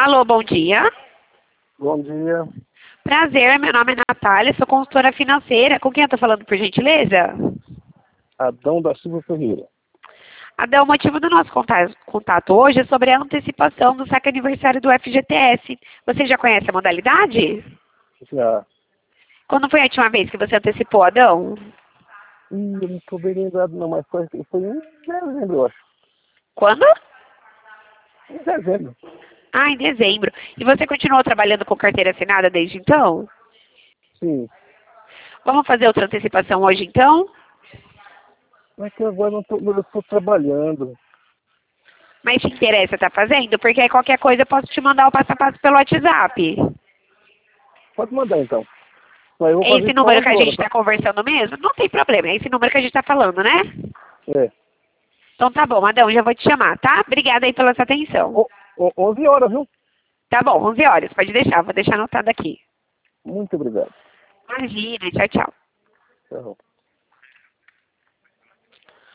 Alô, bom dia. Bom dia. Prazer, meu nome é Natália, sou consultora financeira. Com quem eu tô falando, por gentileza? Adão da Silva Ferreira. Adão, o motivo do nosso contato hoje é sobre a antecipação do saque aniversário do FGTS. Você já conhece a modalidade? Já. Quando foi a última vez que você antecipou, Adão? Eu não estou bem lembrado não, mas foi em dezembro, eu acho. Quando? Em dezembro. Ah, em dezembro. E você continuou trabalhando com carteira assinada desde então? Sim. Vamos fazer outra antecipação hoje, então? Mas que agora eu estou trabalhando. Mas te interessa estar fazendo? Porque aí qualquer coisa eu posso te mandar o passo a passo pelo WhatsApp. Pode mandar então. Mas eu vou É fazer esse isso só número que 11 a gente horas, está tá? conversando mesmo? Não tem problema, é esse número que a gente está falando, né? É. Então tá bom, Adão, já vou te chamar, tá? Obrigada aí pela sua atenção. 11 horas, viu? Tá bom, 11 horas, pode deixar, vou deixar anotado aqui. Muito obrigado. Imagina, tchau, tchau. Tchau.